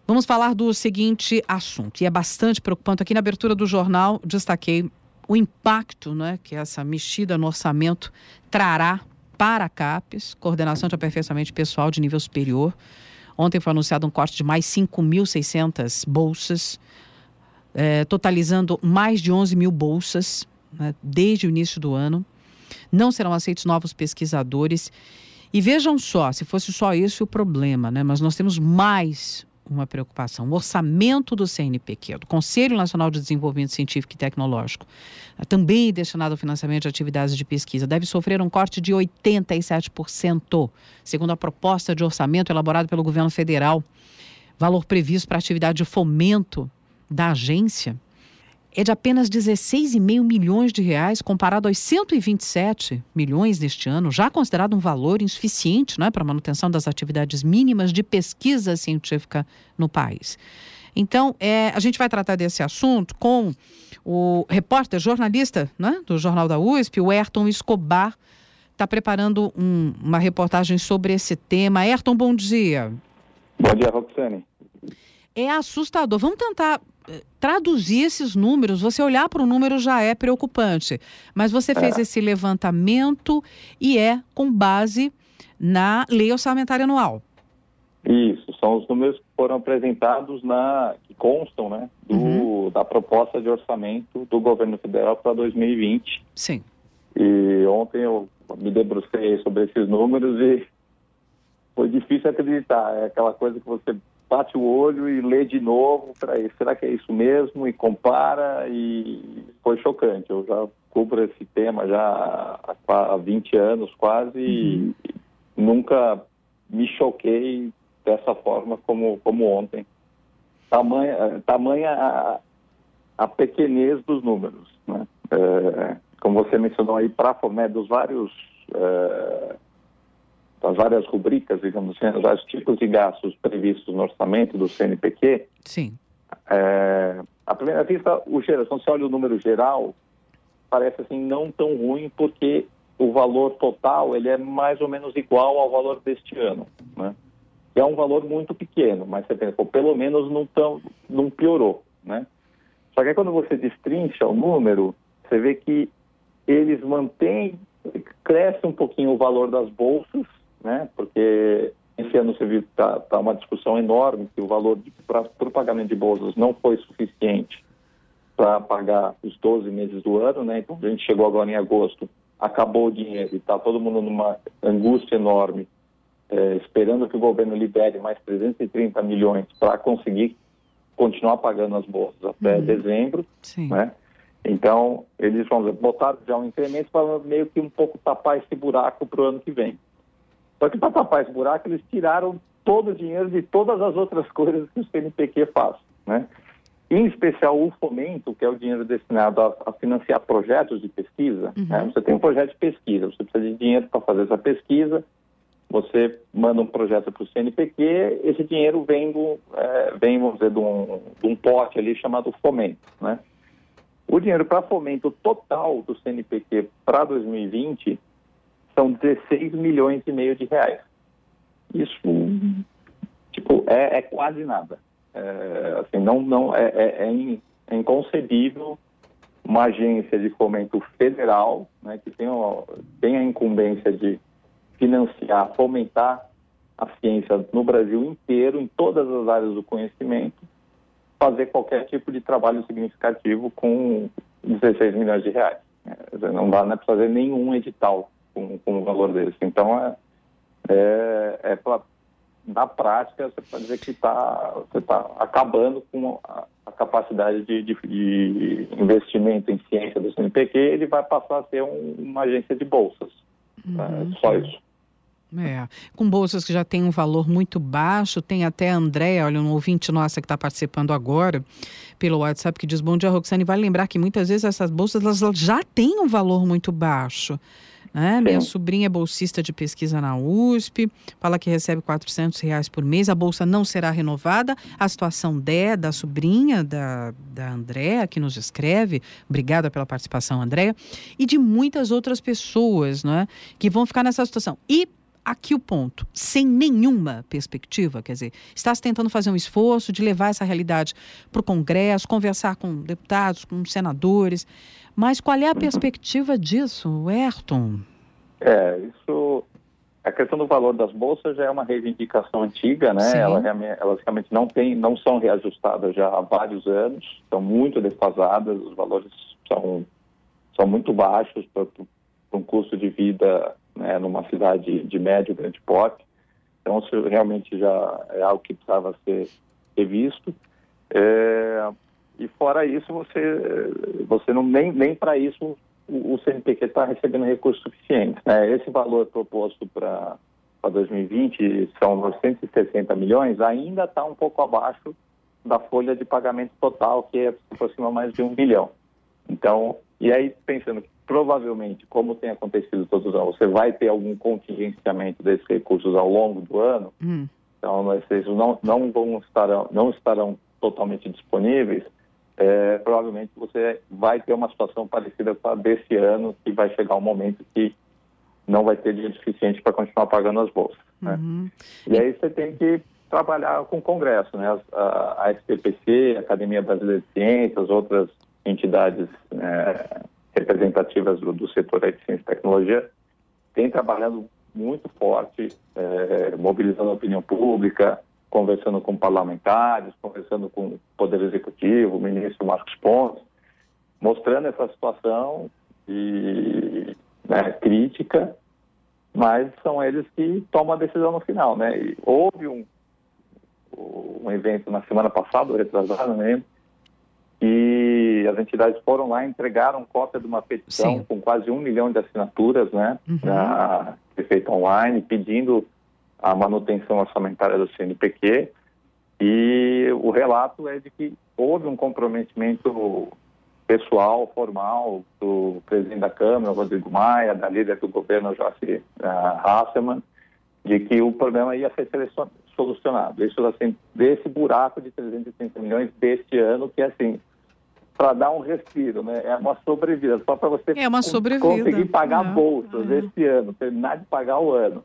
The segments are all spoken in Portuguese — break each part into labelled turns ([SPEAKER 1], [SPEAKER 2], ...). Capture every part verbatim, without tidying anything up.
[SPEAKER 1] Vamos falar do seguinte assunto, e é bastante preocupante. Aqui na abertura do jornal, destaquei o impacto, né, que essa mexida no orçamento trará para a CAPES, Coordenação de Aperfeiçoamento Pessoal de Nível Superior. Ontem foi anunciado um corte de mais cinco mil e seiscentas bolsas, é, totalizando mais de onze mil bolsas, né, desde o início do ano. Não serão aceitos novos pesquisadores. E vejam só, se fosse só isso o problema, né, mas nós temos mais uma preocupação. O orçamento do C N Pq, do Conselho Nacional de Desenvolvimento Científico e Tecnológico, também destinado ao financiamento de atividades de pesquisa, deve sofrer um corte de oitenta e sete por cento, segundo a proposta de orçamento elaborada pelo governo federal. Valor previsto para a atividade de fomento da agência é de apenas dezesseis vírgula cinco milhões de reais, comparado aos cento e vinte e sete milhões deste ano, já considerado um valor insuficiente, né, para a manutenção das atividades mínimas de pesquisa científica no país. Então, é, a gente vai tratar desse assunto com o repórter, jornalista, né, do Jornal da U S P, o Ayrton Escobar, está preparando um, uma reportagem sobre esse tema. Ayrton, bom dia.
[SPEAKER 2] Bom dia, Roxane.
[SPEAKER 1] É assustador. Vamos tentar traduzir esses números. Você olhar para o número já é preocupante, mas você fez é. esse levantamento e é com base na lei orçamentária anual.
[SPEAKER 2] Isso, são os números que foram apresentados, na, que constam, né, do, uhum. da proposta de orçamento do governo federal para dois mil e vinte.
[SPEAKER 1] Sim.
[SPEAKER 2] E ontem eu me debrucei sobre esses números e foi difícil acreditar. É aquela coisa que você bate o olho e lê de novo, peraí, será que é isso mesmo? E compara, e foi chocante. Eu já cubro esse tema já há vinte anos quase, uhum. e nunca me choquei dessa forma como, como ontem. Tamanha, tamanha a, a pequenez dos números, né? É, como você mencionou aí, para né, dos vários... É, das várias rubricas, digamos assim, os vários tipos de gastos previstos no orçamento do C N Pq.
[SPEAKER 1] Sim.
[SPEAKER 2] É, à primeira vista, o geral, quando você olha o número geral, parece assim não tão ruim, porque o valor total ele é mais ou menos igual ao valor deste ano, né? É um valor muito pequeno, mas você pensa, pô, pelo menos não, tão, não piorou, né? Só que aí, quando você destrincha o número, você vê que eles mantêm, cresce um pouquinho o valor das bolsas, né? Porque esse ano você viu que está tá uma discussão enorme, que o valor para o pagamento de bolsas não foi suficiente para pagar os doze meses do ano, né? Então a gente chegou agora em agosto, acabou o dinheiro e está todo mundo numa angústia enorme, é, esperando que o governo libere mais trezentos e trinta milhões para conseguir continuar pagando as bolsas até uhum. dezembro,
[SPEAKER 1] Sim.
[SPEAKER 2] né? Então eles vão botar já um incremento para meio que um pouco tapar esse buraco para o ano que vem. Só que para tapar esse buraco, eles tiraram todo o dinheiro de todas as outras coisas que o C N Pq faz, né? Em especial o fomento, que é o dinheiro destinado a, a financiar projetos de pesquisa. Uhum. Né? Você tem um projeto de pesquisa, você precisa de dinheiro para fazer essa pesquisa, você manda um projeto para o C N Pq, esse dinheiro vem, do, é, vem vamos dizer, de um, de um pote ali chamado fomento, né? O dinheiro para fomento total do C N Pq para dois mil e vinte são dezesseis milhões e meio de reais. Isso, tipo, é, é quase nada. É, assim, não, não, é, é, é, in, é inconcebível uma agência de fomento federal, né, que tem, ó, tem a incumbência de financiar, fomentar a ciência no Brasil inteiro, em todas as áreas do conhecimento, fazer qualquer tipo de trabalho significativo com dezesseis milhões de reais. É, não dá, né, para fazer nenhum edital com, com um valor desse. Então, é, é, é pra, na prática, você pode dizer que tá, você está acabando com a, a capacidade de, de, de investimento em ciência do C N Pq, ele vai passar a ser um, uma agência de bolsas. Uhum. É só isso.
[SPEAKER 1] É, com bolsas que já tem um valor muito baixo. Tem até a Andréa, olha, um ouvinte nossa que está participando agora pelo WhatsApp, que diz: bom dia, Roxane, vale lembrar que muitas vezes essas bolsas elas já têm um valor muito baixo, né? Minha sobrinha é bolsista de pesquisa na U S P, fala que recebe quatrocentos reais por mês, a bolsa não será renovada. A situação dé da sobrinha, da, da Andréa, que nos escreve, obrigada pela participação, Andréa, e de muitas outras pessoas, né, que vão ficar nessa situação. E aqui o ponto, sem nenhuma perspectiva, quer dizer, está se tentando fazer um esforço de levar essa realidade para o Congresso, conversar com deputados, com senadores, mas qual é a perspectiva disso, Ayrton?
[SPEAKER 2] É, isso, a questão do valor das bolsas já é uma reivindicação antiga, né? Ela, elas realmente não, tem, não são reajustadas já há vários anos, estão muito defasadas, os valores são, são muito baixos para um custo de vida, né, numa cidade de médio e grande porte. Então, isso realmente já é algo que precisava ser revisto. É, e fora isso, você, você não, nem, nem para isso o, o C N Pq está recebendo recursos suficientes, né? Esse valor proposto para dois mil e vinte são novecentos e sessenta milhões, ainda está um pouco abaixo da folha de pagamento total, que é aproxima mais de um bilhão. Então, e aí pensando que provavelmente, como tem acontecido todos os anos, você vai ter algum contingenciamento desses recursos ao longo do ano, hum. então esses não, não, vão estar, não estarão totalmente disponíveis, é, provavelmente você vai ter uma situação parecida com a desse ano, que vai chegar um momento que não vai ter dinheiro suficiente para continuar pagando as bolsas. Uhum. Né? E aí você tem que trabalhar com o Congresso, né? a, a S P P C, a Academia Brasileira de Ciências, outras entidades é, representativas do, do setor de ciência e tecnologia, têm trabalhando muito forte, é, mobilizando a opinião pública, conversando com parlamentares, conversando com o Poder Executivo, o ministro Marcos Pontes, mostrando essa situação e, né, crítica, mas são eles que tomam a decisão no final, né? E houve um, um evento na semana passada, retrasado mesmo, e as entidades foram lá e entregaram cópia de uma petição Sim. com quase um milhão de assinaturas, né, uhum. na, feita online, pedindo a manutenção orçamentária do C N Pq, e o relato é de que houve um comprometimento pessoal, formal, do presidente da Câmara, Rodrigo Maia, da líder do governo, Joyce uh, Hasselmann, de que o problema ia ser solucionado. Isso, assim, desse buraco de trezentos e trinta milhões deste ano, que, assim, para dar um respiro, né? É uma sobrevida, só para você
[SPEAKER 1] é uma sobrevida.
[SPEAKER 2] conseguir pagar
[SPEAKER 1] é.
[SPEAKER 2] bolsas
[SPEAKER 1] é.
[SPEAKER 2] este ano, terminar de pagar o ano.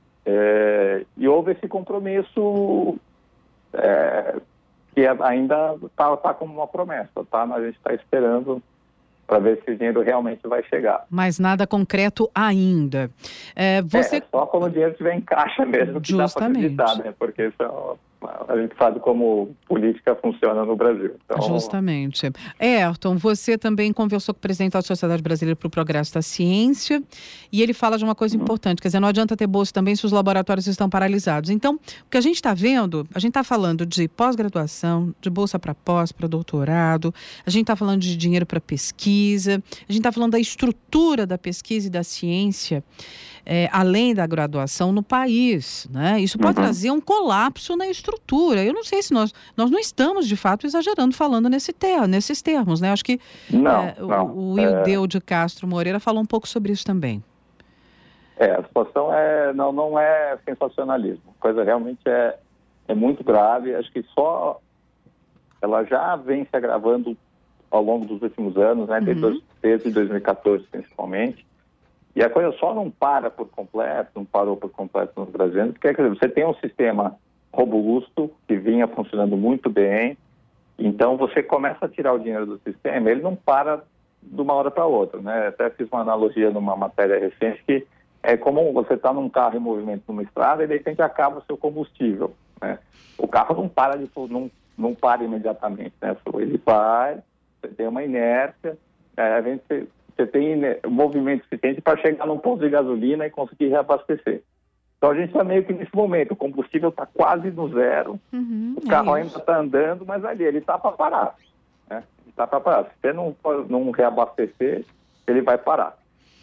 [SPEAKER 2] É, e houve esse compromisso é, que ainda está tá como uma promessa, tá? Mas a gente está esperando para ver se o dinheiro realmente vai chegar.
[SPEAKER 1] Mas nada concreto ainda. É, você...
[SPEAKER 2] é só quando o dinheiro estiver em caixa mesmo que
[SPEAKER 1] Justamente.
[SPEAKER 2] dá para acreditar, né? Porque isso é, a gente sabe como política funciona no Brasil. Então...
[SPEAKER 1] Justamente. Ayrton, você também conversou com o presidente da Sociedade Brasileira para o Progresso da Ciência e ele fala de uma coisa importante, quer dizer, não adianta ter bolsa também se os laboratórios estão paralisados. Então, o que a gente está vendo, a gente está falando de pós-graduação, de bolsa para pós, para doutorado, a gente está falando de dinheiro para pesquisa, a gente está falando da estrutura da pesquisa e da ciência, É, além da graduação no país, né? Isso pode uhum. trazer um colapso na estrutura. Eu não sei se nós, nós não estamos, de fato, exagerando falando nesse ter, nesses termos, né? Acho que
[SPEAKER 2] não,
[SPEAKER 1] é,
[SPEAKER 2] não.
[SPEAKER 1] o, o Ildeu de Castro Moreira falou um pouco sobre isso também.
[SPEAKER 2] É, a situação é, não, não é sensacionalismo. A coisa realmente é, é muito grave. Acho que só ela já vem se agravando ao longo dos últimos anos, né? Uhum. Desde dois mil e quatorze, principalmente. E a coisa só não para por completo, não parou por completo no Brasil, porque quer dizer, você tem um sistema robusto, que vinha funcionando muito bem, então você começa a tirar o dinheiro do sistema, ele não para de uma hora para outra, né? Até fiz uma analogia numa matéria recente, que é como você está num carro em movimento numa estrada e de repente acaba o seu combustível, né? O carro não para, de, não, não para imediatamente, né? Ele vai, você tem uma inércia, é, a gente... Você tem, né, movimento suficiente para chegar num posto de gasolina e conseguir reabastecer. Então, a gente está meio que nesse momento. O combustível está quase no zero, uhum, o carro é ainda está andando, mas ali ele está para parar. Né? Ele está para parar. Se você não, não reabastecer, ele vai parar.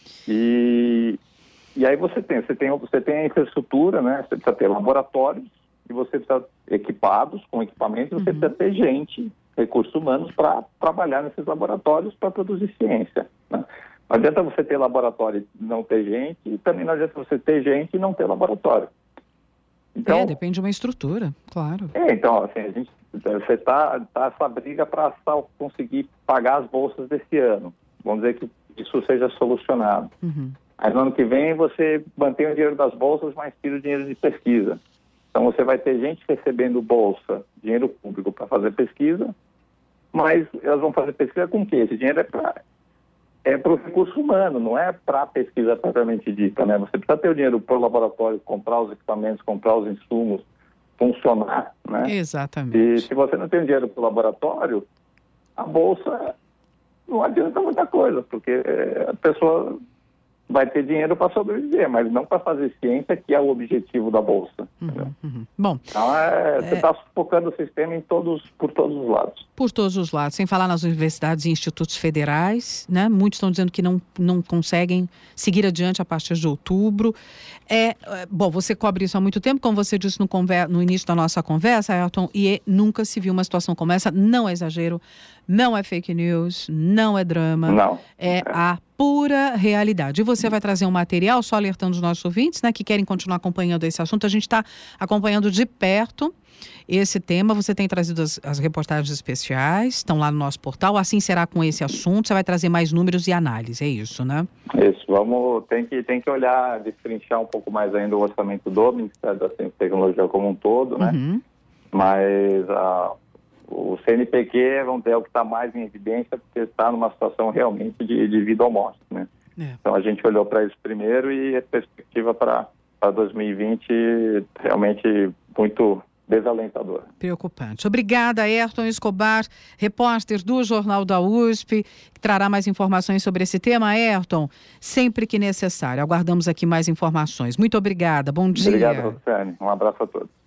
[SPEAKER 2] E, e aí você tem, você tem, você tem a infraestrutura, né? Você precisa ter laboratórios, e você precisa equipados com equipamentos, você uhum. precisa ter gente, recursos humanos, para trabalhar nesses laboratórios para produzir ciência. Né? Não adianta você ter laboratório e não ter gente, e também não adianta você ter gente e não ter laboratório.
[SPEAKER 1] Então, é, depende de uma estrutura, claro.
[SPEAKER 2] É, então, assim, a gente, você está tá essa briga para conseguir pagar as bolsas desse ano. Vamos dizer que isso seja solucionado. Uhum. Aí no ano que vem você mantém o dinheiro das bolsas, mas tira o dinheiro de pesquisa. Então você vai ter gente recebendo bolsa, dinheiro público para fazer pesquisa, mas elas vão fazer pesquisa com o quê? Esse dinheiro é para é para o recurso humano, não é para a pesquisa propriamente dita, né? Você precisa ter o dinheiro para o laboratório, comprar os equipamentos, comprar os insumos, funcionar, né?
[SPEAKER 1] Exatamente.
[SPEAKER 2] E se você não tem dinheiro para o laboratório, a bolsa não adianta muita coisa, porque é, a pessoa vai ter dinheiro para sobreviver, mas não para fazer ciência, que é o objetivo da bolsa.
[SPEAKER 1] Uhum, uhum. Bom,
[SPEAKER 2] então, é, você está é... sufocando o sistema em todos, por todos os lados.
[SPEAKER 1] Por todos os lados, sem falar nas universidades e institutos federais, né? Muitos estão dizendo que não, não conseguem seguir adiante a partir de outubro. É, é, bom, você cobre isso há muito tempo, como você disse no, conver... no início da nossa conversa, Ayrton, e nunca se viu uma situação como essa. Não é exagero, não é fake news, não é drama.
[SPEAKER 2] Não.
[SPEAKER 1] É, é. a pura realidade. E você vai trazer um material, só alertando os nossos ouvintes, né, que querem continuar acompanhando esse assunto. A gente está acompanhando de perto esse tema. Você tem trazido as, as reportagens especiais, estão lá no nosso portal. Assim será com esse assunto. Você vai trazer mais números e análise, é isso, né?
[SPEAKER 2] Isso. Vamos, tem que, tem que olhar, destrinchar um pouco mais ainda o orçamento do Ministério da Ciência e Tecnologia como um todo, né?
[SPEAKER 1] Uhum.
[SPEAKER 2] Mas a o C N Pq é o que está mais em evidência, porque está numa situação realmente de, de vida ou morte, né? É. Então a gente olhou para isso primeiro e a perspectiva para dois mil e vinte realmente muito desalentadora.
[SPEAKER 1] Preocupante. Obrigada, Ayrton Escobar, repórter do Jornal da U S P, que trará mais informações sobre esse tema. Ayrton, sempre que necessário. Aguardamos aqui mais informações. Muito obrigada. Bom dia.
[SPEAKER 2] Obrigado, Luciane. Um abraço a todos.